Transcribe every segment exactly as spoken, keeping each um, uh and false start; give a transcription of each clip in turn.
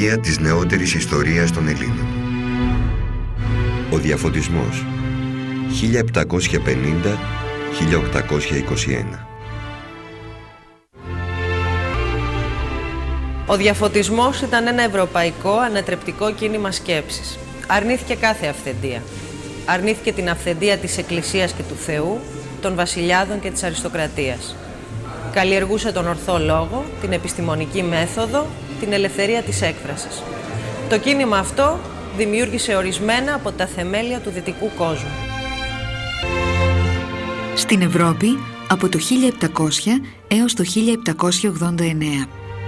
Στοιχεία της νεότερης ιστορίας των Ελλήνων. Ο διαφωτισμός χίλια επτακόσια πενήντα με χίλια οκτακόσια είκοσι ένα. Ο διαφωτισμός ήταν ένα ευρωπαϊκό ανατρεπτικό κίνημα σκέψης. Αρνήθηκε κάθε αυθεντία. Αρνήθηκε την αυθεντία της Εκκλησίας και του Θεού, των βασιλιάδων και της αριστοκρατίας. Καλλιεργούσε τον ορθό λόγο, την επιστημονική μέθοδο, την ελευθερία της έκφρασης. Το κίνημα αυτό δημιούργησε ορισμένα από τα θεμέλια του δυτικού κόσμου. Στην Ευρώπη από το χίλια επτακόσια έως το χίλια επτακόσια ογδόντα εννέα.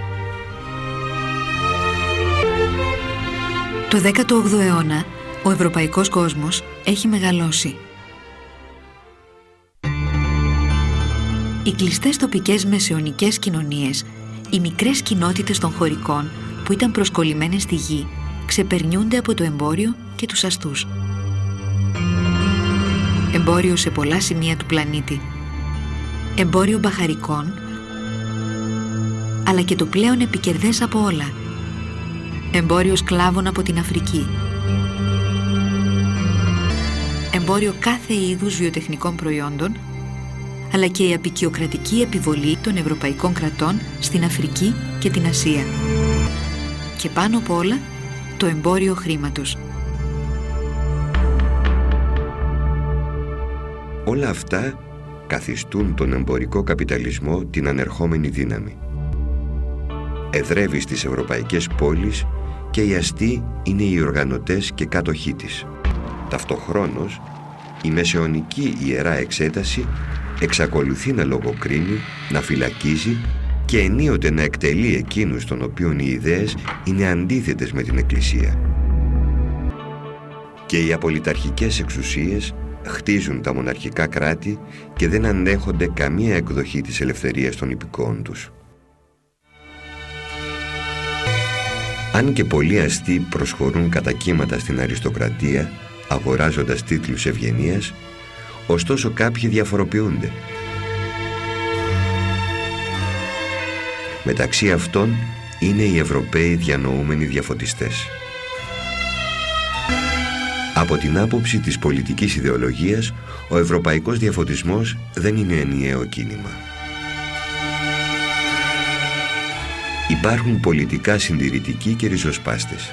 Το δέκατο όγδοο αιώνα, ο ευρωπαϊκός κόσμος έχει μεγαλώσει. Οι κλειστές τοπικές μεσαιωνικές κοινωνίες, οι μικρές κοινότητες των χωρικών που ήταν προσκολλημένες στη γη, ξεπερνιούνται από το εμπόριο και τους αστούς. Εμπόριο σε πολλά σημεία του πλανήτη. Εμπόριο μπαχαρικών, αλλά και το πλέον επικερδές από όλα. Εμπόριο σκλάβων από την Αφρική. Εμπόριο κάθε είδους βιοτεχνικών προϊόντων, αλλά και η αποικιοκρατική επιβολή των ευρωπαϊκών κρατών στην Αφρική και την Ασία. Και πάνω απ' όλα, το εμπόριο χρήματος. Όλα αυτά καθιστούν τον εμπορικό καπιταλισμό την ανερχόμενη δύναμη. Εδρεύει στις ευρωπαϊκές πόλεις και οι αστεί είναι οι οργανωτές και κάτοχοί της. Ταυτοχρόνως, η μεσαιωνική ιερά εξέταση εξακολουθεί να λογοκρίνει, να φυλακίζει και ενίοτε να εκτελεί εκείνους των οποίων οι ιδέες είναι αντίθετες με την Εκκλησία. Και οι απολυταρχικές εξουσίες χτίζουν τα μοναρχικά κράτη και δεν ανέχονται καμία εκδοχή της ελευθερίας των υπηκόων τους. Αν και πολλοί αστεί προσχωρούν κατά κύματα στην αριστοκρατία, αγοράζοντας τίτλους ευγενίας, ωστόσο κάποιοι διαφοροποιούνται. Μεταξύ αυτών είναι οι Ευρωπαίοι διανοούμενοι διαφωτιστές. Από την άποψη της πολιτικής ιδεολογίας, ο ευρωπαϊκός διαφωτισμός δεν είναι ενιαίο κίνημα. Υπάρχουν πολιτικά συντηρητικοί και ριζοσπάστες.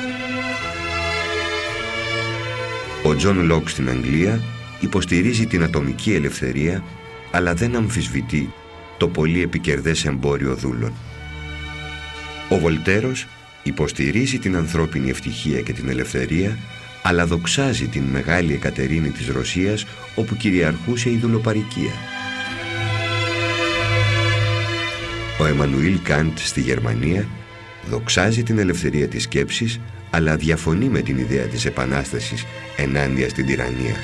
Ο Τζον Λοκ στην Αγγλία υποστηρίζει την ατομική ελευθερία, αλλά δεν αμφισβητεί το πολύ επικερδές εμπόριο δούλων. Ο Βολτέρος υποστηρίζει την ανθρώπινη ευτυχία και την ελευθερία, αλλά δοξάζει την Μεγάλη Εκατερίνη της Ρωσίας, όπου κυριαρχούσε η δουλοπαρικία. Ο Εμμανουήλ Καντ στη Γερμανία δοξάζει την ελευθερία της σκέψης, αλλά διαφωνεί με την ιδέα της επανάστασης ενάντια στην τυραννία.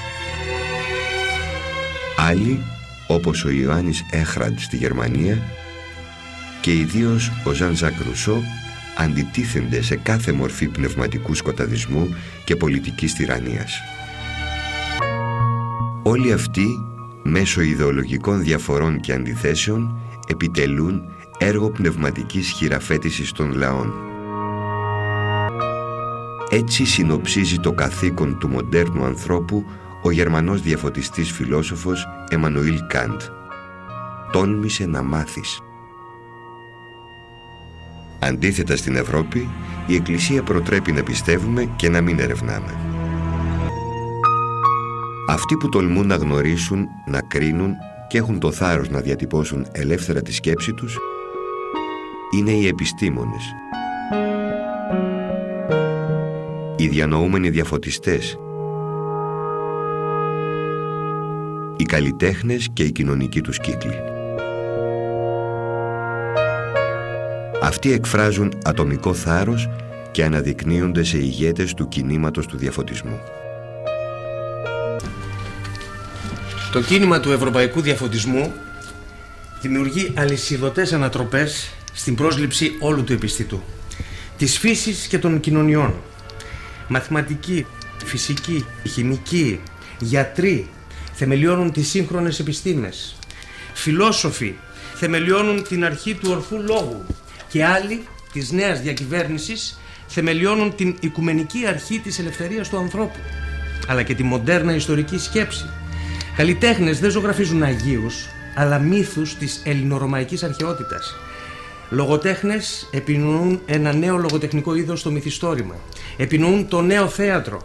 Άλλοι, όπως ο Ιωάννης Έχραντ στη Γερμανία και ιδίως ο Ζαν Ζακ Ρουσό, αντιτίθενται σε κάθε μορφή πνευματικού σκοταδισμού και πολιτικής τυραννίας. Όλοι αυτοί, μέσω ιδεολογικών διαφορών και αντιθέσεων, επιτελούν έργο πνευματικής χειραφέτησης των λαών. Έτσι συνοψίζει το καθήκον του μοντέρνου ανθρώπου ο Γερμανός διαφωτιστής φιλόσοφος Εμμανουήλ Καντ. Τόλμησε να μάθεις. Αντίθετα στην Ευρώπη, η Εκκλησία προτρέπει να πιστεύουμε και να μην ερευνάμε. Αυτοί που τολμούν να γνωρίσουν, να κρίνουν και έχουν το θάρρος να διατυπώσουν ελεύθερα τη σκέψη τους, είναι οι επιστήμονες. Οι διανοούμενοι διαφωτιστές, οι καλλιτέχνες και οι κοινωνικοί τους κύκλοι. Αυτοί εκφράζουν ατομικό θάρρος και αναδεικνύονται σε ηγέτες του κινήματος του διαφωτισμού. Το κίνημα του ευρωπαϊκού διαφωτισμού δημιουργεί αλυσιδωτές ανατροπές στην πρόσληψη όλου του επιστητού, της φύσης και των κοινωνιών. Μαθηματικοί, φυσικοί, χημικοί, γιατροί θεμελιώνουν τις σύγχρονες επιστήμες. Φιλόσοφοι θεμελιώνουν την αρχή του ορθού λόγου και άλλοι της νέας διακυβέρνησης θεμελιώνουν την οικουμενική αρχή της ελευθερίας του ανθρώπου, αλλά και τη μοντέρνα ιστορική σκέψη. Καλλιτέχνες δεν ζωγραφίζουν αγίους, αλλά μύθους της ελληνορωμαϊκής αρχαιότητας. Λογοτέχνες επινοούν ένα νέο λογοτεχνικό είδος στο μυθιστόρημα. Επινοούν το νέο θέατρο.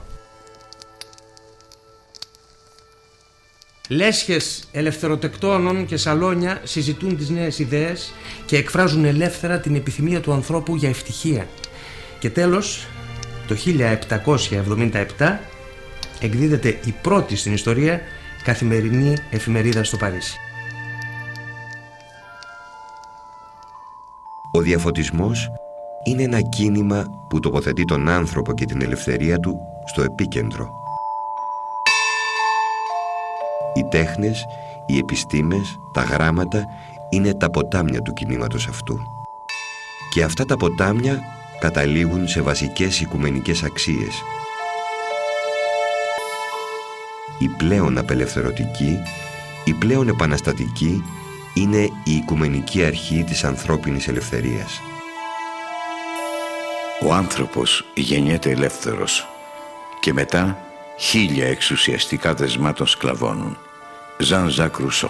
Λέσχες ελευθεροτεκτώνων και σαλόνια συζητούν τις νέες ιδέες και εκφράζουν ελεύθερα την επιθυμία του ανθρώπου για ευτυχία. Και τέλος, το χίλια επτακόσια εβδομήντα επτά εκδίδεται η πρώτη στην ιστορία καθημερινή εφημερίδα στο Παρίσι. Ο διαφωτισμός είναι ένα κίνημα που τοποθετεί τον άνθρωπο και την ελευθερία του στο επίκεντρο. Οι τέχνες, οι επιστήμες, τα γράμματα είναι τα ποτάμια του κινήματος αυτού. Και αυτά τα ποτάμια καταλήγουν σε βασικές οικουμενικές αξίες. Η πλέον απελευθερωτική, η πλέον επαναστατική είναι η οικουμενική αρχή της ανθρώπινης ελευθερίας. Ο άνθρωπος γεννιέται ελεύθερος και μετά χίλια εξουσιαστικά δεσμά τον σκλαβώνουν. Ζαν Ζακ Ρουσό.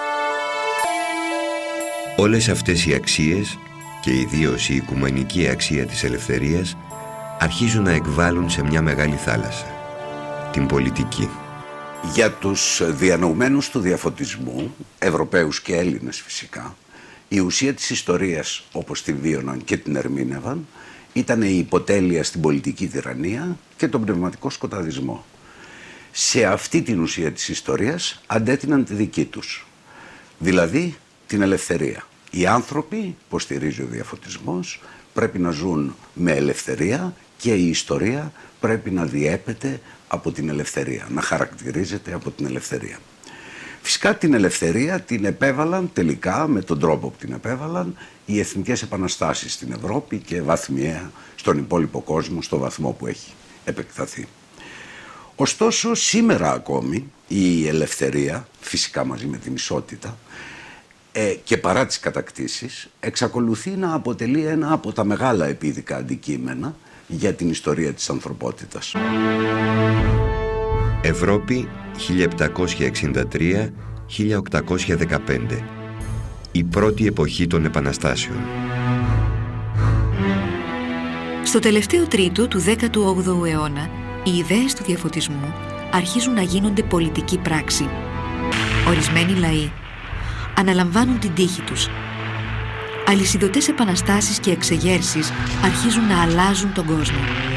Όλες αυτές οι αξίες και ιδίως η οικουμενική αξία της ελευθερίας αρχίζουν να εκβάλλουν σε μια μεγάλη θάλασσα, την πολιτική. Για τους διανοουμένους του διαφωτισμού, Ευρωπαίους και Έλληνες φυσικά, η ουσία της ιστορίας, όπως την βίωναν και την ερμήνευαν, ήταν η υποτέλεια στην πολιτική τυραννία και τον πνευματικό σκοταδισμό. Σε αυτή την ουσία της ιστορίας αντέτειναν τη δική τους, δηλαδή την ελευθερία. Οι άνθρωποι, υποστηρίζει ο διαφωτισμός, πρέπει να ζουν με ελευθερία και η ιστορία πρέπει να διέπεται από την ελευθερία, να χαρακτηρίζεται από την ελευθερία. Φυσικά την ελευθερία την επέβαλαν τελικά, με τον τρόπο που την επέβαλαν, οι εθνικές επαναστάσεις στην Ευρώπη και βαθμιαία στον υπόλοιπο κόσμο, στο βαθμό που έχει επεκταθεί. Ωστόσο, σήμερα ακόμη η ελευθερία, φυσικά μαζί με την ισότητα, ε, και παρά τις κατακτήσεις, εξακολουθεί να αποτελεί ένα από τα μεγάλα επίδικα αντικείμενα για την ιστορία της ανθρωπότητας. Ευρώπη χίλια επτακόσια εξήντα τρία με χίλια οκτακόσια δεκαπέντε. Η πρώτη εποχή των επαναστάσεων. Στο τελευταίο τρίτο του δέκατου όγδοου αιώνα, οι ιδέες του διαφωτισμού αρχίζουν να γίνονται πολιτική πράξη. Ορισμένοι λαοί αναλαμβάνουν την τύχη τους. Αλυσιδωτές επαναστάσεις και εξεγέρσεις αρχίζουν να αλλάζουν τον κόσμο.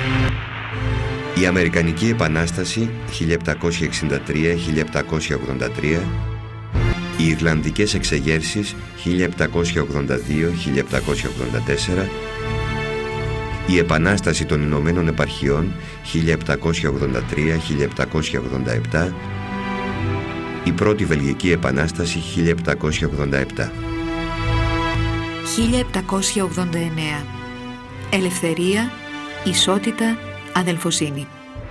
Η Αμερικανική Επανάσταση χίλια επτακόσια εξήντα τρία με χίλια επτακόσια ογδόντα τρία, οι Ιρλανδικές εξεγέρσεις χίλια επτακόσια ογδόντα δύο με χίλια επτακόσια ογδόντα τέσσερα, η Επανάσταση των Ηνωμένων Επαρχιών χίλια επτακόσια ογδόντα τρία με χίλια επτακόσια ογδόντα επτά, η Πρώτη Βελγική Επανάσταση χίλια επτακόσια ογδόντα επτά. χίλια επτακόσια ογδόντα εννέα. Ελευθερία, ισότητα, αδελφοσύνη.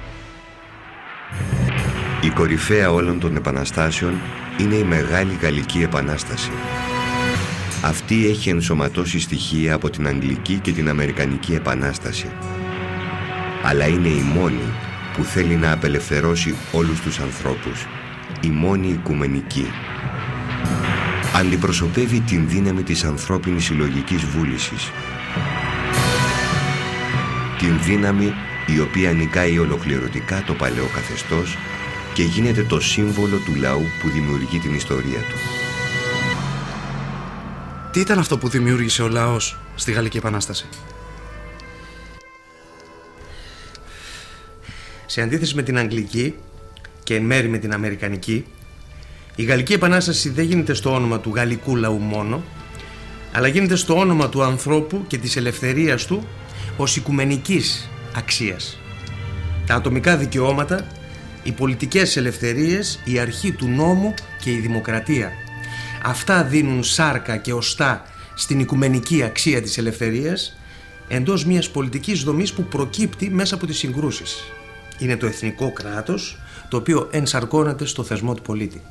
Η κορυφαία όλων των επαναστάσεων είναι η Μεγάλη Γαλλική Επανάσταση. Αυτή έχει ενσωματώσει στοιχεία από την Αγγλική και την Αμερικανική Επανάσταση. Αλλά είναι η μόνη που θέλει να απελευθερώσει όλους τους ανθρώπους, η μόνη οικουμενική. Αντιπροσωπεύει την δύναμη της ανθρώπινης συλλογικής βούλησης. Την δύναμη η οποία νικάει ολοκληρωτικά το παλαιό καθεστώς και γίνεται το σύμβολο του λαού που δημιουργεί την ιστορία του. Τι ήταν αυτό που δημιούργησε ο λαός στη Γαλλική Επανάσταση? Σε αντίθεση με την Αγγλική και εν μέρει με την Αμερικανική, η Γαλλική Επανάσταση δεν γίνεται στο όνομα του γαλλικού λαού μόνο, αλλά γίνεται στο όνομα του ανθρώπου και της ελευθερίας του ως οικουμενικής αξίας. Τα ατομικά δικαιώματα, οι πολιτικές ελευθερίες, η αρχή του νόμου και η δημοκρατία. Αυτά δίνουν σάρκα και οστά στην οικουμενική αξία της ελευθερίας εντός μιας πολιτικής δομής που προκύπτει μέσα από τις συγκρούσεις. Είναι το εθνικό κράτος, το οποίο ενσαρκώνεται στο θεσμό του πολίτη.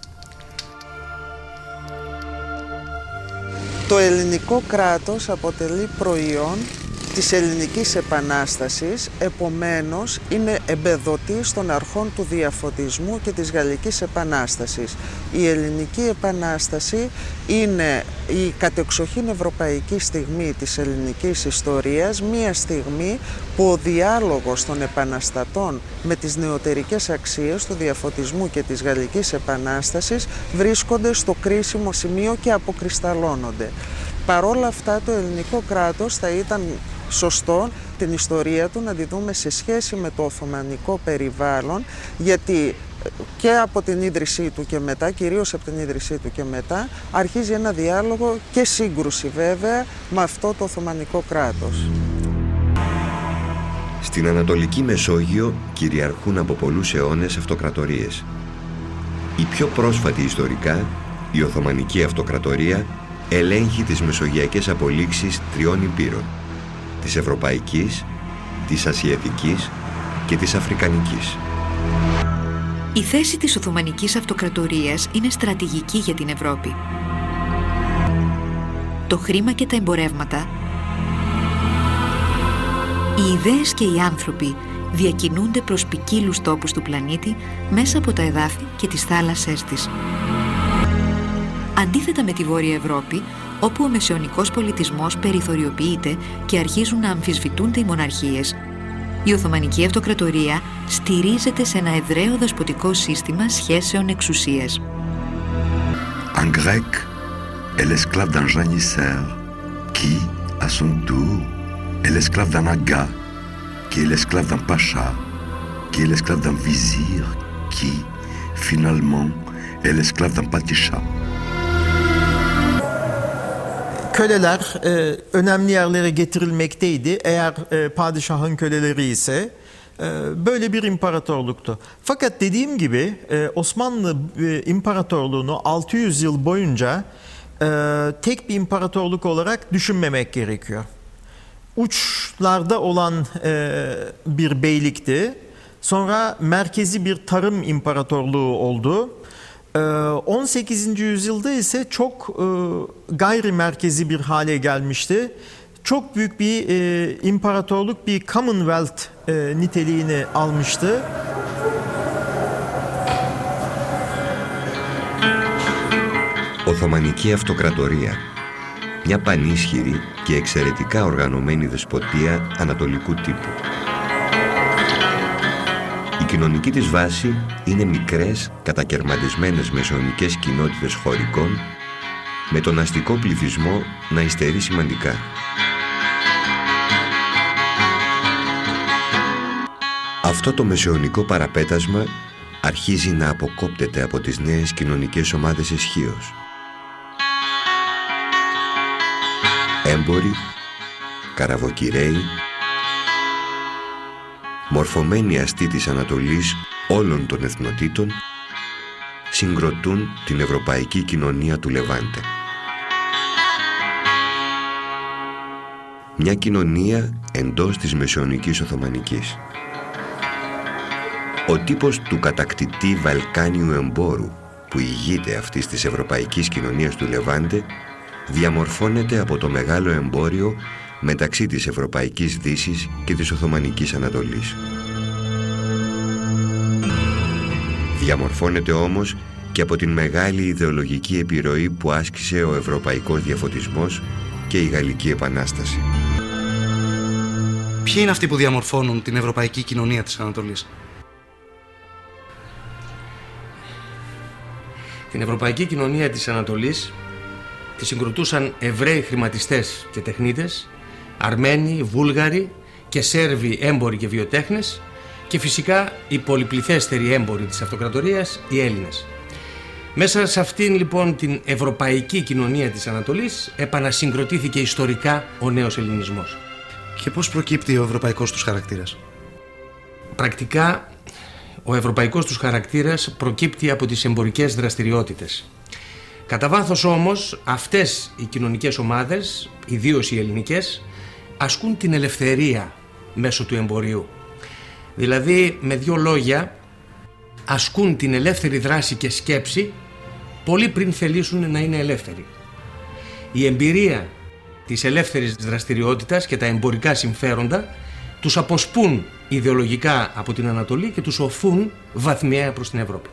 Το ελληνικό κράτος αποτελεί προϊόν της Ελληνικής Επανάστασης, επομένως είναι εμπεδοτής των αρχών του διαφωτισμού και της Γαλλικής Επανάστασης. Η Ελληνική Επανάσταση είναι η κατεξοχήν ευρωπαϊκή στιγμή της ελληνικής ιστορίας, μία στιγμή που ο διάλογος των επαναστατών με τις νεωτερικές αξίες του διαφωτισμού και της Γαλλικής Επανάστασης βρίσκονται στο κρίσιμο σημείο και αποκρισταλώνονται. Παρόλα αυτά, το ελληνικό κράτος θα ήταν σωστό την ιστορία του να τη δούμε σε σχέση με το Οθωμανικό περιβάλλον, γιατί και από την ίδρυσή του και μετά, κυρίως από την ίδρυσή του και μετά, αρχίζει ένα διάλογο και σύγκρουση βέβαια με αυτό το Οθωμανικό κράτος. Στην Ανατολική Μεσόγειο κυριαρχούν από πολλούς αιώνες αυτοκρατορίες. Η πιο πρόσφατη ιστορικά, η Οθωμανική Αυτοκρατορία, ελέγχει τις μεσογειακές απολύξεις τριών υπήρων, της Ευρωπαϊκής, της Ασιατικής και της Αφρικανικής. Η θέση της Οθωμανικής Αυτοκρατορίας είναι στρατηγική για την Ευρώπη. Το χρήμα και τα εμπορεύματα, οι ιδέες και οι άνθρωποι διακινούνται προς ποικίλους τόπους του πλανήτη μέσα από τα εδάφη και τις θάλασσές της. Αντίθετα με τη Βόρεια Ευρώπη, όπου ο μεσαιωνικός πολιτισμός περιθωριοποιείται και αρχίζουν να αμφισβητούνται οι μοναρχίες, η Οθωμανική Αυτοκρατορία στηρίζεται σε ένα εδραίο δεσποτικό σύστημα σχέσεων εξουσίας. Un grec est l'esclave d'un janissaire qui, à son tour, est l'esclave d'un aga, qui est l'esclave d'un pacha, qui est l'esclave d'un vizir, qui, finalement, est l'esclave d'un padişah. Köleler e, önemli yerlere getirilmekteydi. Eğer e, padişahın köleleri ise e, böyle bir imparatorluktu. Fakat dediğim gibi e, Osmanlı e, İmparatorluğunu altı yüz yıl boyunca e, tek bir imparatorluk olarak düşünmemek gerekiyor. Uçlarda olan e, bir beylikti. Sonra merkezi bir tarım imparatorluğu oldu. on sekizinci yüzyılda ise çok e, gayri merkezi bir hale gelmişti. Çok büyük bir e, imparatorluk, bir Commonwealth e, niteliğini almıştı. Οθωμανική Αυτοκρατορία. Μια πανίσχυρη και εξαιρετικά οργανωμένη δεσποτεία ανατολικού τύπου. Η κοινωνική της βάση είναι μικρές, κατακερματισμένες μεσαιωνικές κοινότητες χωρικών, με τον αστικό πληθυσμό να υστερεί σημαντικά. Αυτό το μεσαιωνικό παραπέτασμα αρχίζει να αποκόπτεται από τις νέες κοινωνικές ομάδες ισχύως. Έμποροι, καραβοκυρέοι, μορφωμένοι αστεί της Ανατολής όλων των εθνοτήτων, συγκροτούν την ευρωπαϊκή κοινωνία του Λεβάντε. Μια κοινωνία εντός της μεσαιωνικής Οθωμανικής. Ο τύπος του κατακτητή Βαλκάνιου εμπόρου που ηγείται αυτής της ευρωπαϊκής κοινωνίας του Λεβάντε διαμορφώνεται από το μεγάλο εμπόριο μεταξύ της Ευρωπαϊκής Δύσης και της Οθωμανικής Ανατολής. Διαμορφώνεται όμως και από την μεγάλη ιδεολογική επιρροή που άσκησε ο Ευρωπαϊκός Διαφωτισμός και η Γαλλική Επανάσταση. Ποιοι είναι αυτοί που διαμορφώνουν την Ευρωπαϊκή Κοινωνία της Ανατολής? Την Ευρωπαϊκή Κοινωνία της Ανατολής τη συγκροτούσαν Εβραίοι χρηματιστές και τεχνίτες, Αρμένοι, Βούλγαροι και Σέρβοι έμποροι και βιοτέχνες και φυσικά οι πολυπληθέστεροι έμποροι της Αυτοκρατορίας, οι Έλληνες. Μέσα σε αυτήν λοιπόν την Ευρωπαϊκή Κοινωνία της Ανατολής επανασυγκροτήθηκε ιστορικά ο νέος ελληνισμός. Και πώς προκύπτει ο ευρωπαϊκός τους χαρακτήρας? Πρακτικά ο ευρωπαϊκός τους χαρακτήρας προκύπτει από τις εμπορικές δραστηριότητες. Κατά βάθος όμως αυτές οι κοινωνικές ομάδες, ιδίως οι ελληνικές, ασκούν την ελευθερία μέσω του εμπορίου. Δηλαδή, με δύο λόγια, ασκούν την ελεύθερη δράση και σκέψη πολύ πριν θελήσουν να είναι ελεύθεροι. Η εμπειρία της ελεύθερης δραστηριότητας και τα εμπορικά συμφέροντα τους αποσπούν ιδεολογικά από την Ανατολή και τους οφούν βαθμιαία προς την Ευρώπη.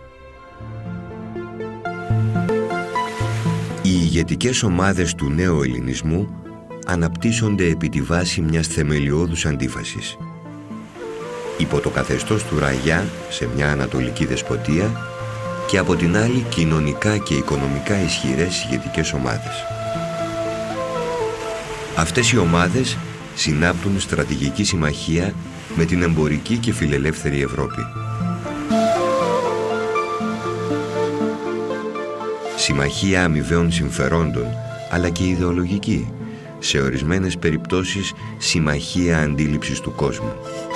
Οι ηγετικές ομάδες του νέου ελληνισμού αναπτύσσονται επί τη βάση μιας θεμελιώδους αντίφασης. Υπό το καθεστώς του Ραγιά σε μια ανατολική δεσποτεία και από την άλλη κοινωνικά και οικονομικά ισχυρές ηγετικές ομάδες. Αυτές οι ομάδες συνάπτουν στρατηγική συμμαχία με την εμπορική και φιλελεύθερη Ευρώπη. Συμμαχία αμοιβαίων συμφερόντων, αλλά και ιδεολογική, σε ορισμένες περιπτώσεις συμμαχία αντίληψης του κόσμου.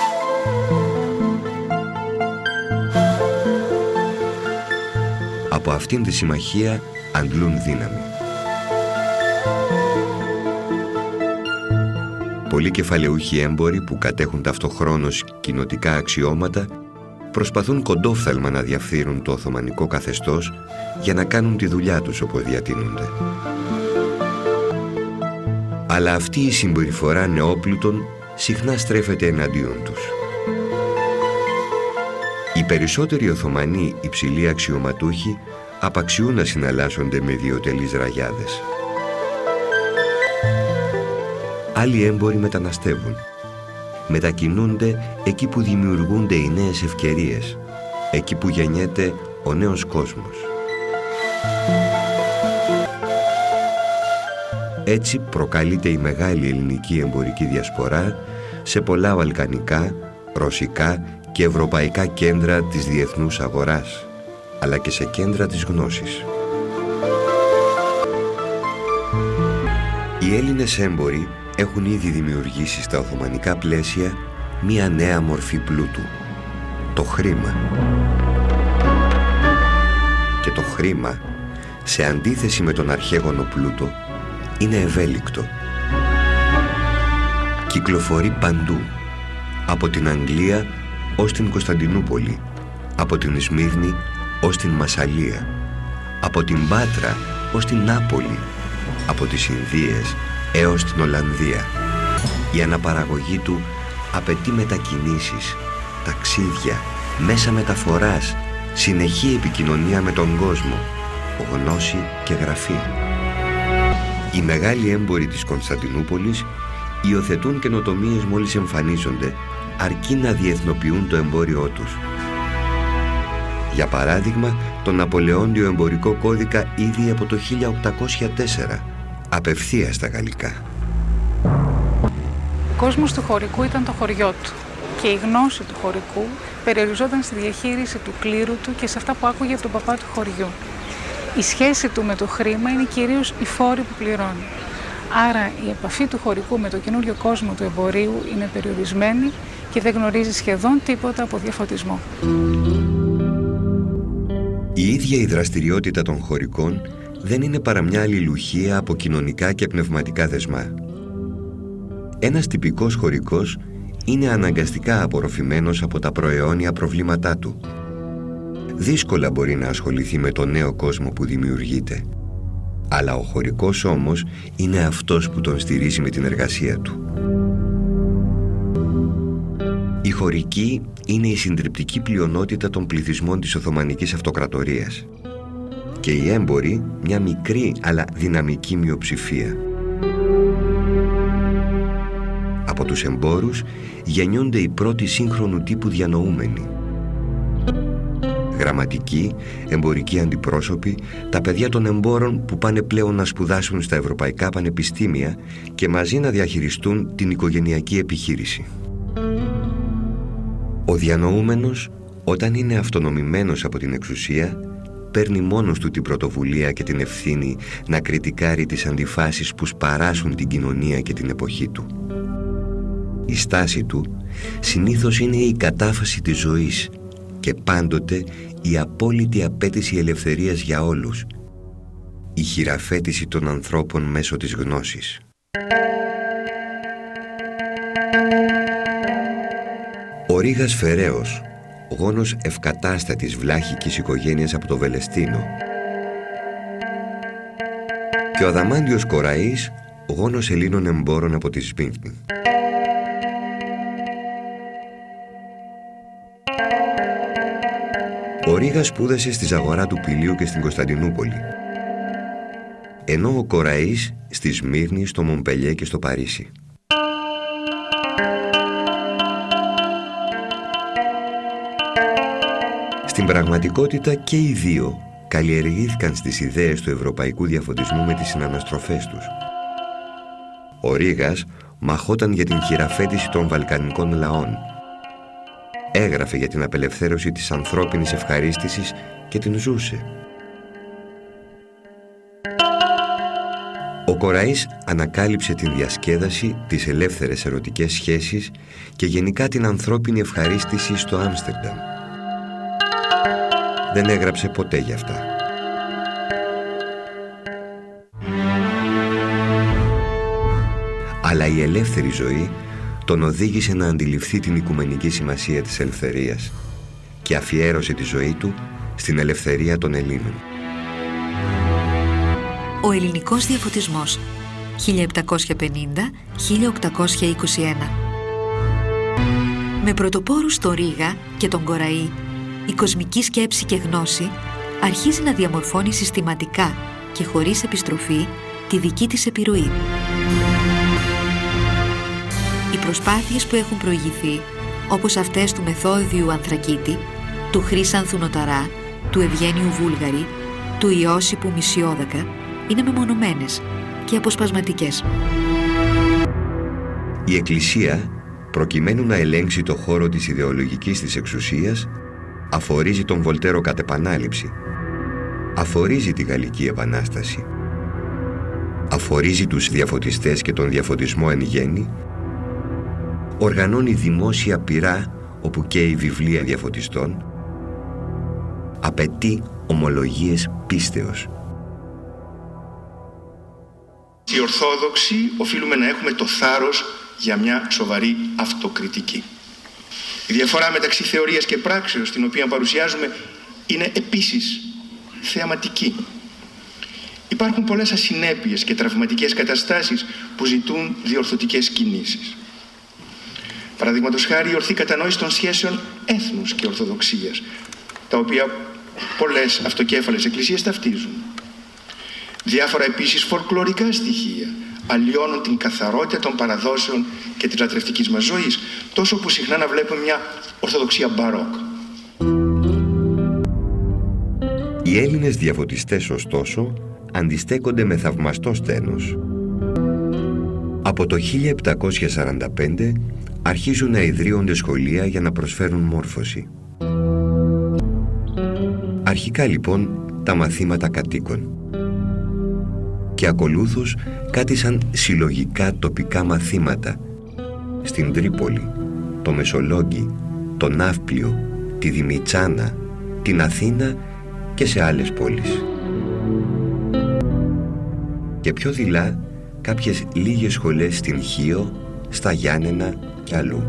Από αυτήν τη συμμαχία αντλούν δύναμη. Πολλοί κεφαλαιούχοι έμποροι που κατέχουν ταυτοχρόνως κοινοτικά αξιώματα προσπαθούν κοντόφθαλμα να διαφθείρουν το Οθωμανικό καθεστώς για να κάνουν τη δουλειά τους όπου διατείνονται. Αλλά αυτή η συμπεριφορά νεόπλουτων συχνά στρέφεται εναντίον τους. Οι περισσότεροι Οθωμανοί υψηλοί αξιωματούχοι απαξιούν να συναλλάσσονται με ιδιωτελείς ραγιάδες. Άλλοι έμποροι μεταναστεύουν. Μετακινούνται εκεί που δημιουργούνται οι νέες ευκαιρίες, εκεί που γεννιέται ο νέος κόσμος. Έτσι προκαλείται η μεγάλη ελληνική εμπορική διασπορά σε πολλά βαλκανικά, ρωσικά και ευρωπαϊκά κέντρα της διεθνούς αγοράς, αλλά και σε κέντρα της γνώσης. Οι Έλληνες έμποροι έχουν ήδη δημιουργήσει στα οθωμανικά πλαίσια μία νέα μορφή πλούτου, το χρήμα. Και το χρήμα, σε αντίθεση με τον αρχαίγονο πλούτο, είναι ευέλικτο. Κυκλοφορεί παντού, από την Αγγλία ως την Κωνσταντινούπολη, από την Σμύρνη ως την Μασσαλία, από την Πάτρα ως την Νάπολη, από τις Ινδίες έως την Ολλανδία. Η αναπαραγωγή του απαιτεί μετακινήσεις, ταξίδια, μέσα μεταφοράς, συνεχή επικοινωνία με τον κόσμο, γνώση και γραφή. Οι μεγάλοι έμποροι της Κωνσταντινούπολης υιοθετούν καινοτομίες μόλις εμφανίζονται, αρκεί να διεθνοποιούν το εμπόριό τους. Για παράδειγμα, τον Ναπολεόντιο εμπορικό κώδικα ήδη από το χίλια οκτακόσια τέσσερα, απευθείας στα γαλλικά. Ο κόσμος του χωρικού ήταν το χωριό του και η γνώση του χωρικού περιοριζόταν στη διαχείριση του κλήρου του και σε αυτά που άκουγε από τον παπά του χωριού. Η σχέση του με το χρήμα είναι κυρίως οι φόροι που πληρώνει. Άρα η επαφή του χωρικού με το καινούριο κόσμο του εμπορίου είναι περιορισμένη και δεν γνωρίζει σχεδόν τίποτα από διαφωτισμό. Η ίδια η δραστηριότητα των χωρικών δεν είναι παρά μια αλληλουχία από κοινωνικά και πνευματικά δεσμά. Ένας τυπικός χωρικός είναι αναγκαστικά απορροφημένος από τα προαιώνια προβλήματά του. Δύσκολα μπορεί να ασχοληθεί με τον νέο κόσμο που δημιουργείται. Αλλά ο χωρικός όμως είναι αυτός που τον στηρίζει με την εργασία του. Οι χωρικοί είναι η συντριπτική πλειονότητα των πληθυσμών της Οθωμανικής Αυτοκρατορίας και οι έμποροι μια μικρή αλλά δυναμική μειοψηφία. Από τους εμπόρους γεννιούνται οι πρώτοι σύγχρονου τύπου διανοούμενοι. Γραμματικοί, εμπορικοί αντιπρόσωποι, τα παιδιά των εμπόρων που πάνε πλέον να σπουδάσουν στα ευρωπαϊκά πανεπιστήμια και μαζί να διαχειριστούν την οικογενειακή επιχείρηση. Ο διανοούμενος, όταν είναι αυτονομημένος από την εξουσία, παίρνει μόνος του την πρωτοβουλία και την ευθύνη να κριτικάρει τις αντιφάσεις που σπαράσουν την κοινωνία και την εποχή του. Η στάση του συνήθως είναι η κατάφαση της ζωής και πάντοτε η απόλυτη απέτηση ελευθερίας για όλους, η χειραφέτηση των ανθρώπων μέσω της γνώσης. Ο Ρήγας Φεραίος, γόνος ευκατάστατης βλάχικης οικογένειας από το Βελεστίνο, και ο Αδαμάντιος Κοραής, γόνος Ελλήνων εμπόρων από τη Σμύρνη. Ο Ρήγας σπούδασε στη Ζαγορά του Πηλίου και στην Κωνσταντινούπολη, ενώ ο Κοραής στη Σμύρνη, στο Μομπελιέ και στο Παρίσι. Στην πραγματικότητα και οι δύο καλλιεργήθηκαν στις ιδέες του ευρωπαϊκού διαφωτισμού με τις συναναστροφές τους. Ο Ρήγας μαχόταν για την χειραφέτηση των βαλκανικών λαών. Έγραφε για την απελευθέρωση της ανθρώπινης ευχαρίστησης και την ζούσε. Ο Κοραής ανακάλυψε την διασκέδαση, τις ελεύθερες ερωτικές σχέσεις και γενικά την ανθρώπινη ευχαρίστηση στο Άμστερνταμ. Δεν έγραψε ποτέ γι' αυτά. Αλλά η ελεύθερη ζωή τον οδήγησε να αντιληφθεί την οικουμενική σημασία της ελευθερίας και αφιέρωσε τη ζωή του στην ελευθερία των Ελλήνων. Ο ελληνικός διαφωτισμός χίλια επτακόσια πενήντα με χίλια οκτακόσια είκοσι ένα. Με πρωτοπόρους τον Ρήγα και τον Κοραή, η κοσμική σκέψη και γνώση αρχίζει να διαμορφώνει συστηματικά και χωρίς επιστροφή τη δική της επιρροή. Οι προσπάθειες που έχουν προηγηθεί, όπως αυτές του Μεθόδιου Ανθρακίτη, του Χρύσανθου Νοταρά, του Ευγένιου Βούλγαρη, του Ιώσιππου Μισιόδακα, είναι μεμονωμένες και αποσπασματικές. Η Εκκλησία, προκειμένου να ελέγξει το χώρο της ιδεολογικής της εξουσίας, αφορίζει τον Βολτέρο κατ' επανάληψη, αφορίζει τη Γαλλική Επανάσταση, αφορίζει τους διαφωτιστές και τον διαφωτισμό εν γέννη, οργανώνει δημόσια πυρά όπου καίει βιβλία διαφωτιστών, απαιτεί ομολογίες πίστεως. Οι Ορθόδοξοι οφείλουμε να έχουμε το θάρρος για μια σοβαρή αυτοκριτική. Η διαφορά μεταξύ θεωρίας και πράξεως, την οποία παρουσιάζουμε, είναι επίσης θεαματική. Υπάρχουν πολλές ασυνέπειες και τραυματικές καταστάσεις που ζητούν διορθωτικές κινήσεις. Παραδείγματος χάρη, η ορθή κατανόηση των σχέσεων έθνους και ορθοδοξίας, τα οποία πολλές αυτοκέφαλες εκκλησίες ταυτίζουν. Διάφορα επίσης φολκλωρικά στοιχεία αλλοιώνουν την καθαρότητα των παραδόσεων και της λατρευτικής μας ζωής, τόσο που συχνά να βλέπουμε μια ορθοδοξία μπαρόκ. Οι Έλληνες διαφωτιστές, ωστόσο, αντιστέκονται με θαυμαστό στένος. Από το χίλια επτακόσια σαράντα πέντε αρχίζουν να ιδρύονται σχολεία για να προσφέρουν μόρφωση. Αρχικά λοιπόν τα μαθήματα κατοίκων και ακολούθως κάτι σαν συλλογικά τοπικά μαθήματα στην Τρίπολη, το Μεσολόγγι, το Ναύπλιο, τη Δημητσάνα, την Αθήνα και σε άλλες πόλεις. Και πιο δειλά κάποιες λίγες σχολές στην Χίο, στα Γιάννενα και αλλού.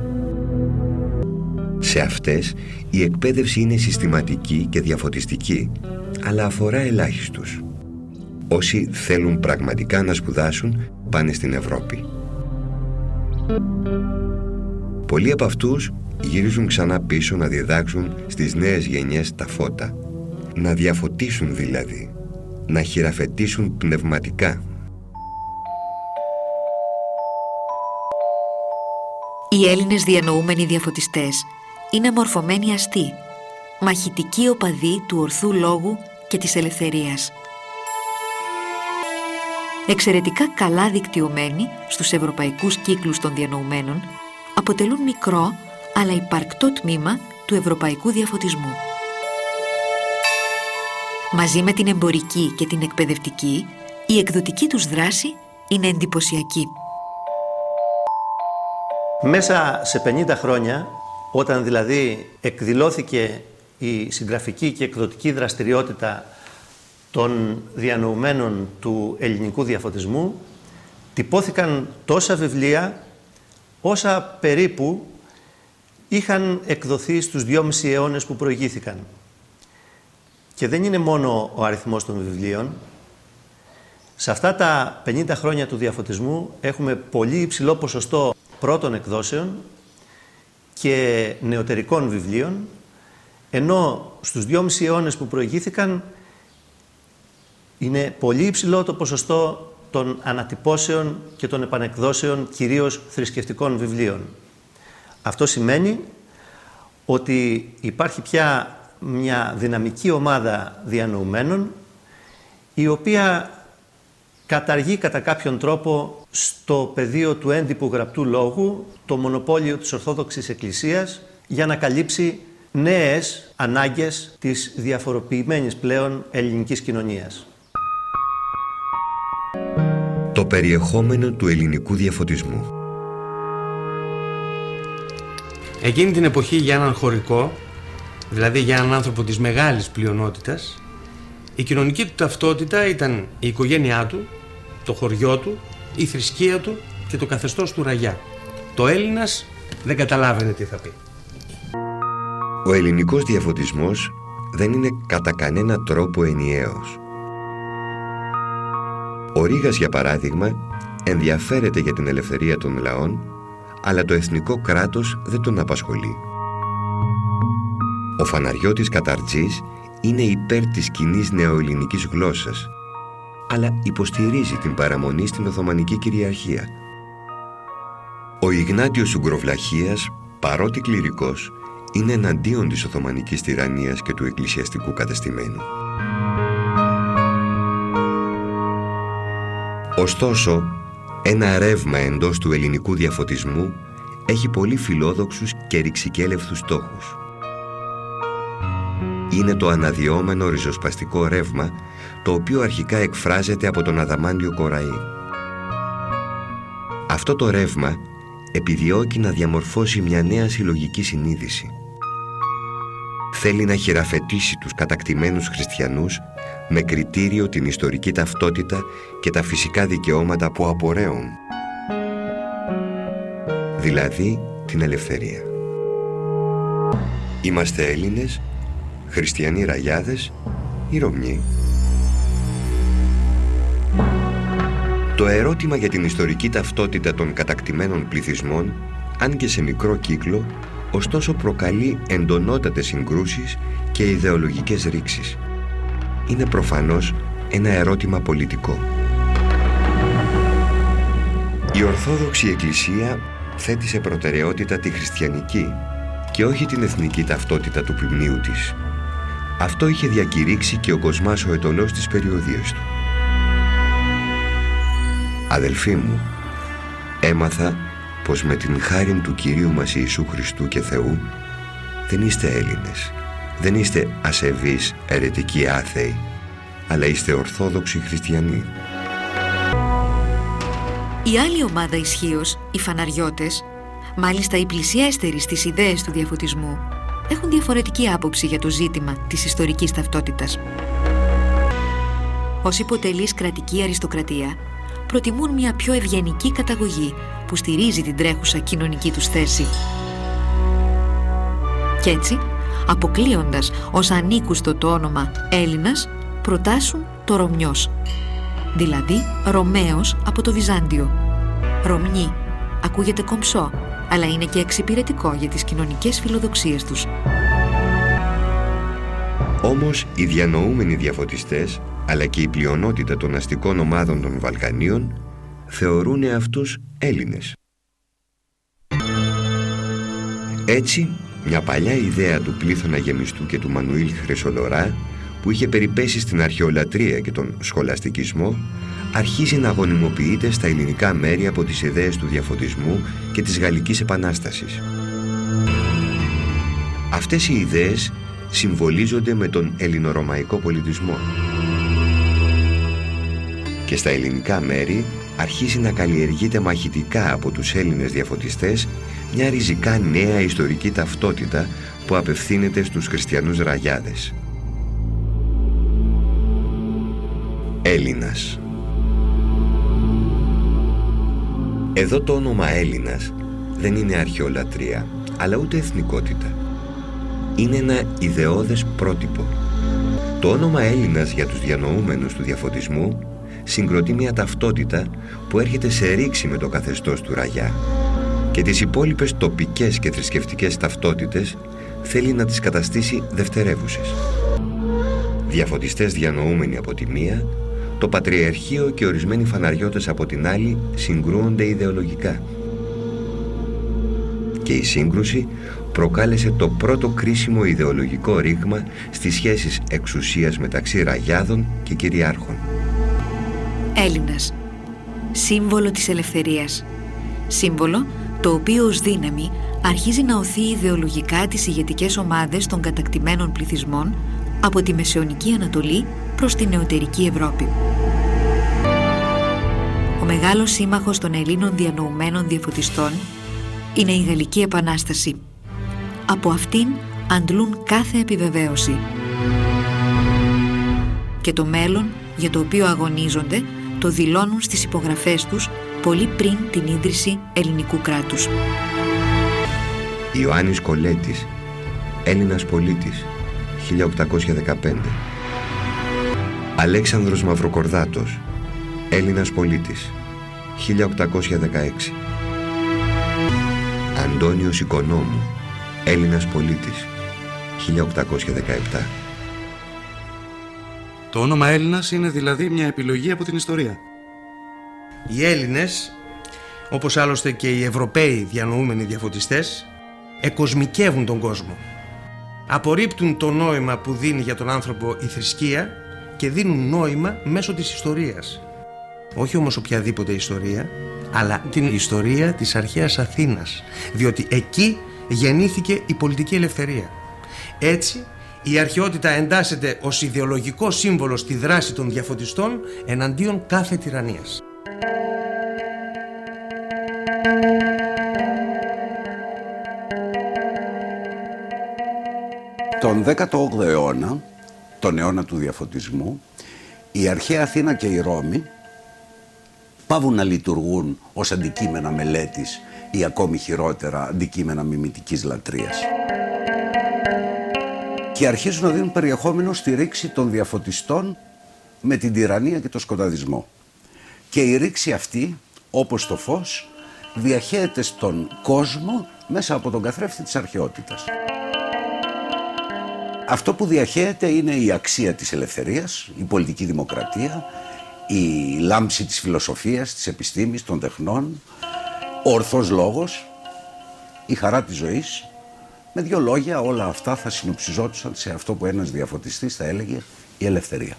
Σε αυτές η εκπαίδευση είναι συστηματική και διαφωτιστική, αλλά αφορά ελάχιστους. Όσοι θέλουν πραγματικά να σπουδάσουν πάνε στην Ευρώπη. Πολλοί από αυτούς γυρίζουν ξανά πίσω να διδάξουν στις νέες γενιές τα φώτα. Να διαφωτίσουν δηλαδή, να χειραφετήσουν πνευματικά. Οι Έλληνες διανοούμενοι διαφωτιστές είναι μορφωμένοι αστεί, μαχητικοί οπαδοί του ορθού λόγου και της ελευθερίας. Εξαιρετικά καλά δικτυωμένοι στους ευρωπαϊκούς κύκλους των διανοουμένων, αποτελούν μικρό αλλά υπαρκτό τμήμα του ευρωπαϊκού διαφωτισμού. Μαζί με την εμπορική και την εκπαιδευτική, η εκδοτική τους δράση είναι εντυπωσιακή. Μέσα σε πενήντα χρόνια, όταν δηλαδή εκδηλώθηκε η συγγραφική και εκδοτική δραστηριότητα των διανοουμένων του ελληνικού διαφωτισμού, τυπώθηκαν τόσα βιβλία όσα περίπου είχαν εκδοθεί στους δυόμισι αιώνες που προηγήθηκαν. Και δεν είναι μόνο ο αριθμός των βιβλίων. Σε αυτά τα πενήντα χρόνια του διαφωτισμού έχουμε πολύ υψηλό ποσοστό πρώτων εκδόσεων και νεωτερικών βιβλίων, ενώ στους δυόμισι αιώνες που προηγήθηκαν είναι πολύ υψηλό το ποσοστό των ανατυπώσεων και των επανεκδόσεων κυρίως θρησκευτικών βιβλίων. Αυτό σημαίνει ότι υπάρχει πια μια δυναμική ομάδα διανοουμένων η οποία καταργεί κατά κάποιον τρόπο στο πεδίο του έντυπου γραπτού λόγου το μονοπόλιο της Ορθόδοξης Εκκλησίας για να καλύψει νέες ανάγκες της διαφοροποιημένης πλέον ελληνικής κοινωνίας. Το περιεχόμενο του ελληνικού διαφωτισμού. Εκείνη την εποχή για έναν χωρικό, δηλαδή για έναν άνθρωπο της μεγάλης πλειονότητας, η κοινωνική του ταυτότητα ήταν η οικογένειά του, το χωριό του, η θρησκεία του και το καθεστώς του ραγιά. Το Έλληνας δεν καταλάβαινε τι θα πει. Ο ελληνικός διαφωτισμός δεν είναι κατά κανένα τρόπο ενιαίος. Ο Ρήγας, για παράδειγμα, ενδιαφέρεται για την ελευθερία των λαών, αλλά το εθνικό κράτος δεν τον απασχολεί. Ο Φαναριώτης Καταρτζής είναι υπέρ της κοινής νεοελληνικής γλώσσας, αλλά υποστηρίζει την παραμονή στην Οθωμανική κυριαρχία. Ο Ιγνάτιος Ουγγροβλαχίας, παρότι κληρικός, είναι εναντίον της Οθωμανικής τυραννίας και του εκκλησιαστικού κατεστημένου. Ωστόσο, ένα ρεύμα εντός του ελληνικού διαφωτισμού έχει πολύ φιλόδοξους και ρηξικέλευθους στόχους. Είναι το αναδυόμενο ριζοσπαστικό ρεύμα, το οποίο αρχικά εκφράζεται από τον Αδαμάντιο Κοραή. Αυτό το ρεύμα επιδιώκει να διαμορφώσει μια νέα συλλογική συνείδηση. Θέλει να χειραφετήσει τους κατακτημένους χριστιανούς με κριτήριο την ιστορική ταυτότητα και τα φυσικά δικαιώματα που απορρέουν, δηλαδή την ελευθερία. Είμαστε Έλληνες, χριστιανοί ραγιάδες ή Ρωμιοί. Το ερώτημα για την ιστορική ταυτότητα των κατακτημένων πληθυσμών, αν και σε μικρό κύκλο, ωστόσο προκαλεί εντονότατες συγκρούσεις και ιδεολογικές ρήξεις. Είναι προφανώς ένα ερώτημα πολιτικό. Η Ορθόδοξη Εκκλησία θέτει σε προτεραιότητα τη χριστιανική και όχι την εθνική ταυτότητα του πλουμνίου της. Αυτό είχε διακηρύξει και ο Κοσμάς ο Αιτωλός στις περιοδίες του. Αδελφοί μου, έμαθα πως με την χάριν του Κυρίου μας Ιησού Χριστού και Θεού δεν είστε Έλληνες, δεν είστε ασεβείς, αιρετικοί άθεοι, αλλά είστε Ορθόδοξοι χριστιανοί. Η άλλη ομάδα ισχύως, οι Φαναριώτες, μάλιστα οι πλησιέστεροι στις ιδέες του διαφωτισμού, έχουν διαφορετική άποψη για το ζήτημα της ιστορικής ταυτότητας. Ως υποτελής κρατική αριστοκρατία, προτιμούν μια πιο ευγενική καταγωγή που στηρίζει την τρέχουσα κοινωνική τους θέση. Κι έτσι, αποκλείοντας ως ανήκουστο το όνομα Έλληνας, προτάσουν το Ρωμιός, δηλαδή Ρωμαίος από το Βυζάντιο. Ρωμνί ακούγεται κομψό, αλλά είναι και εξυπηρετικό για τις κοινωνικές φιλοδοξίες τους. Όμως οι διανοούμενοι διαφωτιστές, αλλά και η πλειονότητα των αστικών ομάδων των Βαλκανίων, θεωρούν αυτούς Έλληνες. Έτσι, μια παλιά ιδέα του Πλήθωνα Γεμιστού και του Μανουήλ Χρυσολορά, που είχε περιπέσει στην αρχαιολατρεία και τον σχολαστικισμό, αρχίζει να γονιμοποιείται στα ελληνικά μέρη από τις ιδέες του διαφωτισμού και της Γαλλικής Επανάστασης. Αυτές οι ιδέες συμβολίζονται με τον ελληνορωμαϊκό πολιτισμό. Και στα ελληνικά μέρη αρχίζει να καλλιεργείται μαχητικά από τους Έλληνες διαφωτιστές μια ριζικά νέα ιστορική ταυτότητα που απευθύνεται στους χριστιανούς ραγιάδες. Έλληνας. Εδώ το όνομα Έλληνας δεν είναι αρχαιολατρεία, αλλά ούτε εθνικότητα. Είναι ένα ιδεώδες πρότυπο. Το όνομα Έλληνας για τους διανοούμενους του διαφωτισμού συγκροτεί μια ταυτότητα που έρχεται σε ρήξη με το καθεστώς του Ραγιά και τις υπόλοιπες τοπικές και θρησκευτικές ταυτότητες θέλει να τις καταστήσει δευτερεύουσες. Διαφωτιστές διανοούμενοι από τη μία, το Πατριαρχείο και ορισμένοι φαναριώτες από την άλλη συγκρούονται ιδεολογικά. Και η σύγκρουση προκάλεσε το πρώτο κρίσιμο ιδεολογικό ρήγμα στις σχέσεις εξουσίας μεταξύ ραγιάδων και κυριάρχων. Έλληνας. Σύμβολο της ελευθερίας. Σύμβολο το οποίο ως δύναμη αρχίζει να οθεί ιδεολογικά τις ηγετικές ομάδες των κατακτημένων πληθυσμών από τη Μεσαιωνική Ανατολή προς την νεωτερική Ευρώπη. Ο μεγάλος σύμμαχος των Ελλήνων διανοουμένων διαφωτιστών είναι η Γαλλική Επανάσταση. Από αυτήν αντλούν κάθε επιβεβαίωση. Και το μέλλον για το οποίο αγωνίζονται το δηλώνουν στις υπογραφές τους πολύ πριν την ίδρυση ελληνικού κράτους. Ιωάννης Κολέτης, Έλληνας πολίτης, χίλια οκτακόσια δεκαπέντε. Αλέξανδρος Μαυροκορδάτος, Έλληνας πολίτης, χίλια οκτακόσια δεκαέξι. Αντώνιος Οικονόμου, Έλληνας πολίτης, χίλια οκτακόσια δεκαεπτά. Το όνομα Έλληνας είναι δηλαδή μια επιλογή από την ιστορία. Οι Έλληνες, όπως άλλωστε και οι Ευρωπαίοι διανοούμενοι διαφωτιστές, εκοσμικεύουν τον κόσμο. Απορρίπτουν το νόημα που δίνει για τον άνθρωπο η θρησκεία και δίνουν νόημα μέσω της ιστορίας. Όχι όμως οποιαδήποτε ιστορία, αλλά την ιστορία της αρχαίας Αθήνας, διότι εκεί γεννήθηκε η πολιτική ελευθερία. Έτσι, η αρχαιότητα εντάσσεται ως ιδεολογικό σύμβολο στη δράση των διαφωτιστών εναντίον κάθε τυραννίας. Τον δέκατο όγδοο αιώνα, τον αιώνα του διαφωτισμού, η αρχαία Αθήνα και η Ρώμη πάβουν να λειτουργούν ως αντικείμενα μελέτης ή ακόμη χειρότερα αντικείμενα μιμητικής λατρείας. Και αρχίζουν να δίνουν περιεχόμενο στη ρήξη των διαφωτιστών με την τυραννία και το σκοταδισμό. Και η ρήξη αυτή, όπως το φως, διαχέεται στον κόσμο μέσα από τον καθρέφτη της αρχαιότητας. Αυτό που διαχέεται είναι η αξία της ελευθερίας, η πολιτική δημοκρατία, η λάμψη της φιλοσοφίας, της επιστήμης, των τεχνών, ο ορθός λόγος, η χαρά της ζωής. Με δύο λόγια όλα αυτά θα συνοψιζόντουσαν σε αυτό που ένας διαφωτιστής θα έλεγε η ελευθερία.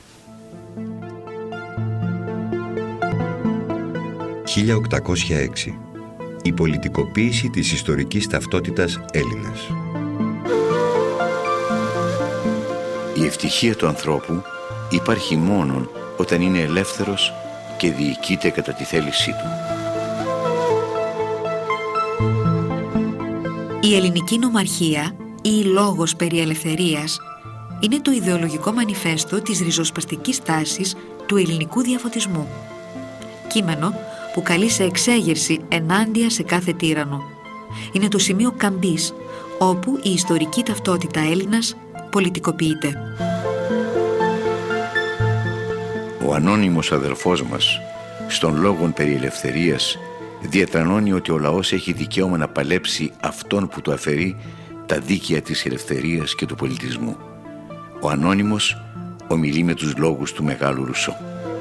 χίλια οκτακόσια έξι. Η πολιτικοποίηση της ιστορικής ταυτότητας Έλληνας. Η ευτυχία του ανθρώπου υπάρχει μόνον όταν είναι ελεύθερος και διοικείται κατά τη θέλησή του. Η ελληνική νομαρχία ή λόγος περί ελευθερίας είναι το ιδεολογικό μανιφέστο της ριζοσπαστικής τάσης του ελληνικού διαφωτισμού. Κείμενο που καλεί σε εξέγερση ενάντια σε κάθε τύραννο. Είναι το σημείο καμπής όπου η ιστορική ταυτότητα Έλληνας πολιτικοποιείται. Ο ανώνυμος αδερφός μας, στον λόγον περί ελευθερίας, διατρανώνει ότι ο λαός έχει δικαίωμα να παλέψει αυτόν που του αφαιρεί τα δίκαια της ελευθερίας και του πολιτισμού. Ο ανώνυμος ομιλεί με τους λόγους του Μεγάλου Ρουσό.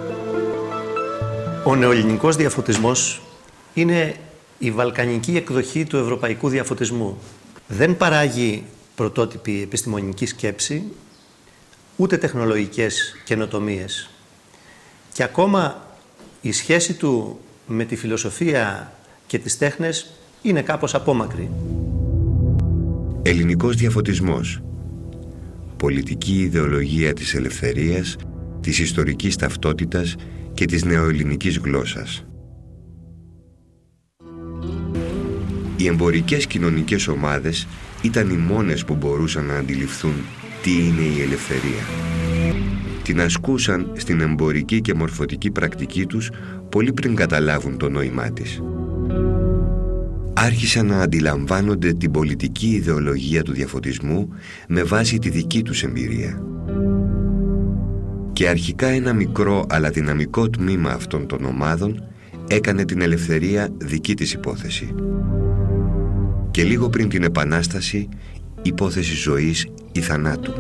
Ο νεοελληνικός διαφωτισμός είναι η βαλκανική εκδοχή του ευρωπαϊκού διαφωτισμού. Δεν παράγει πρωτότυπη επιστημονική σκέψη, ούτε τεχνολογικές καινοτομίες. Και ακόμα η σχέση του με τη φιλοσοφία και τις τέχνες είναι κάπως απόμακρη. Ελληνικός διαφωτισμός. Πολιτική ιδεολογία της ελευθερίας, της ιστορικής ταυτότητας και της νεοελληνικής γλώσσας. Οι εμπορικές κοινωνικές ομάδες ήταν οι μόνες που μπορούσαν να αντιληφθούν τι είναι η ελευθερία. Την ασκούσαν στην εμπορική και μορφωτική πρακτική τους πολύ πριν καταλάβουν το νόημά της. Άρχισαν να αντιλαμβάνονται την πολιτική ιδεολογία του διαφωτισμού με βάση τη δική τους εμπειρία. Και αρχικά ένα μικρό αλλά δυναμικό τμήμα αυτών των ομάδων έκανε την ελευθερία δική της υπόθεση. Και λίγο πριν την Επανάσταση, υπόθεση ζωής ή θανάτου.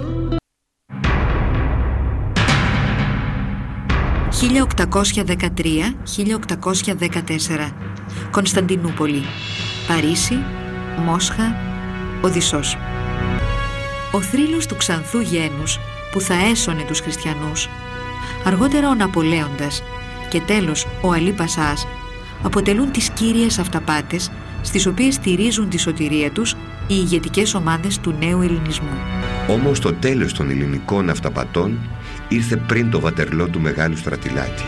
χίλια οκτακόσια δεκατρία με χίλια οκτακόσια δεκατέσσερα. Κωνσταντινούπολη, Παρίσι, Μόσχα, Οδυσσός. Ο θρύλος του ξανθού γένους που θα έσωνε τους χριστιανούς, αργότερα ο Ναπολέοντας και τέλος ο Αλή Πασάς, αποτελούν τις κύριες αυταπάτες στις οποίες στηρίζουν τη σωτηρία τους οι ηγετικές ομάδες του νέου ελληνισμού. Όμως το τέλος των ελληνικών αυταπατών ήρθε πριν το βατερλό του Μεγάλου Στρατιλάτη.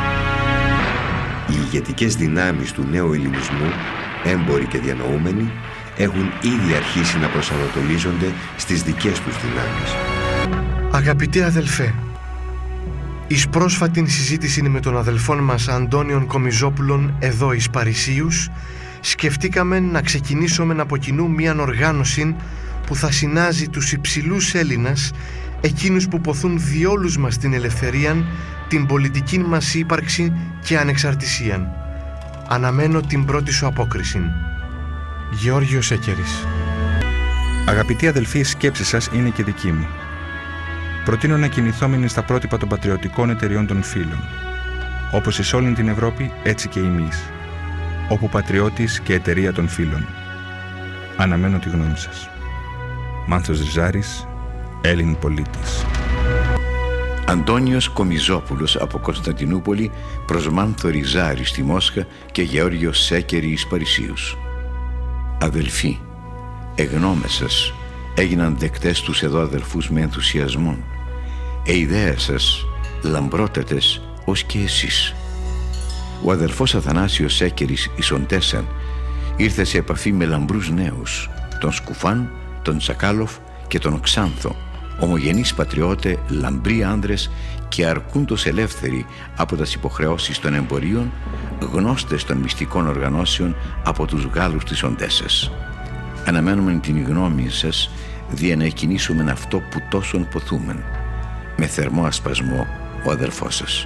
Οι ηγετικές δυνάμεις του νέου ελληνισμού, έμποροι και διανοούμενοι, έχουν ήδη αρχίσει να προσανατολίζονται στις δικές τους δυνάμεις. Αγαπητέ αδελφέ, εις πρόσφατην συζήτηση με τον αδελφόν μας Αντώνιον Κομιζόπουλον εδώ εις Παρισίους, σκεφτήκαμε να ξεκινήσουμε από κοινού μίαν οργάνωση που θα συνάζει τους υψηλούς Έλληνας, εκείνους που ποθούν διόλους μας την ελευθερίαν, την πολιτική μας ύπαρξη και ανεξαρτησίαν. Αναμένω την πρώτη σου απόκριση. Γεώργιος Έκερης. Αγαπητοί αδελφοί, η σκέψη σας είναι και δική μου. Προτείνω να κινηθόμενοι στα πρότυπα των πατριωτικών εταιριών των φίλων. Όπως εις όλη την Ευρώπη, έτσι και εμείς. Όπου πατριώτης και εταιρεία των φίλων. Αναμένω τη γνώμη σας. Μάνθος Ριζάρης, Έλλην πολίτης. Αντώνιος Κομιζόπουλος από Κωνσταντινούπολη προς Μάνθο Ριζάρη στη Μόσχα και Γεώργιος Σέκερη εις Παρισίους. Αδελφοί, εγνώμες σας έγιναν δεκτές τους εδώ αδελφούς με ενθουσιασμό. Ε, ιδέες σας λαμπρότατες ως και εσείς. Ο αδελφός Αθανάσιος Σέκερης εις Οντέσσαν ήρθε σε επαφή με λαμπρούς νέους, τον Σκουφάν, τον Τσακάλοφ και τον Ξάνθο, ομογενείς πατριώτε, λαμπροί άνδρες και αρκούντος ελεύθεροι από τις υποχρεώσεις των εμπορίων, γνώστες των μυστικών οργανώσεων από τους Γάλλους της Οντέσσας. Αναμένουμε την γνώμη σας δια να εκκινήσουμε αυτό που τόσον ποθούμεν. Με θερμό ασπασμό ο αδελφός σας.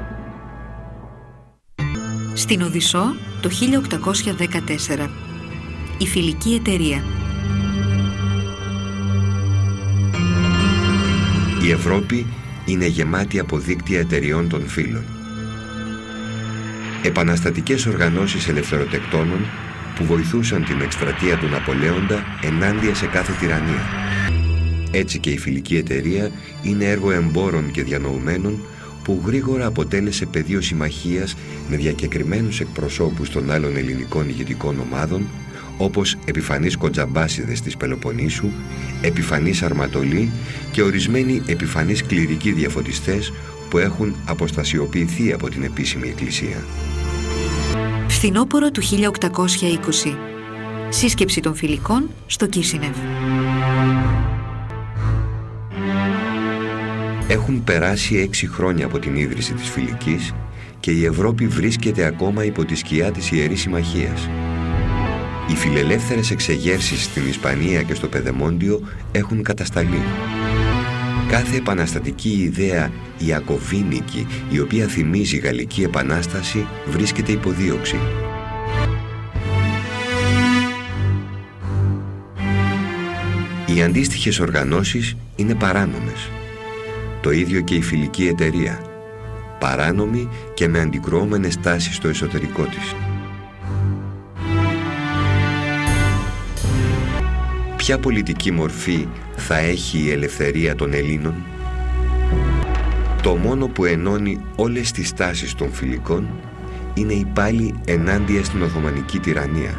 Στην Οδυσσό το χίλια οκτακόσια δεκατέσσερα. Η Φιλική Εταιρεία. Η Ευρώπη είναι γεμάτη από δίκτυα εταιριών των φίλων. Επαναστατικές οργανώσεις ελευθεροτεκτώνων που βοηθούσαν την εκστρατεία του Ναπολέοντα ενάντια σε κάθε τυραννία. Έτσι και η Φιλική Εταιρεία είναι έργο εμπόρων και διανοουμένων που γρήγορα αποτέλεσε πεδίο συμμαχίας με διακεκριμένους εκπροσώπους των άλλων ελληνικών ηγετικών ομάδων, όπως επιφανείς κοντζαμπάσιδες της Πελοποννήσου, επιφανείς αρματολοί και ορισμένοι επιφανείς κληρικοί διαφωτιστές που έχουν αποστασιοποιηθεί από την επίσημη εκκλησία. Φθινόπωρο του χίλια οκτακόσια είκοσι. Σύσκεψη των φιλικών στο Κίσινεβ. Έχουν περάσει έξι χρόνια από την ίδρυση της Φιλικής και η Ευρώπη βρίσκεται ακόμα υπό τη σκιά της Ιερής Συμμαχίας. Οι φιλελεύθερες εξεγέρσεις στην Ισπανία και στο Πεδεμόντιο έχουν κατασταλεί. Κάθε επαναστατική ιδέα ιακωβίνικη, η οποία θυμίζει Γαλλική Επανάσταση, βρίσκεται υποδίωξη. Οι αντίστοιχες οργανώσεις είναι παράνομες. Το ίδιο και η Φιλική Εταιρεία. Παράνομη και με αντικρουόμενες τάσεις στο εσωτερικό της. Ποια πολιτική μορφή θα έχει η ελευθερία των Ελλήνων? Το μόνο που ενώνει όλες τις τάσεις των φιλικών είναι η πάλι ενάντια στην Οθωμανική τυραννία.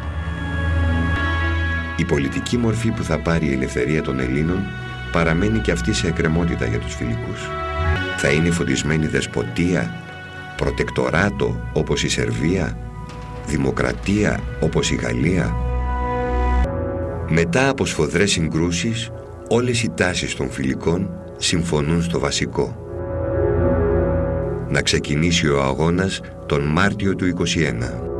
Η πολιτική μορφή που θα πάρει η ελευθερία των Ελλήνων παραμένει και αυτή σε εκκρεμότητα για τους φιλικούς. Θα είναι φωτισμένη δεσποτεία, προτεκτοράτο όπως η Σερβία, δημοκρατία όπως η Γαλλία? Μετά από σφοδρές συγκρούσεις, όλες οι τάσεις των φιλικών συμφωνούν στο βασικό. Να ξεκινήσει ο αγώνας τον Μάρτιο του είκοσι ένα.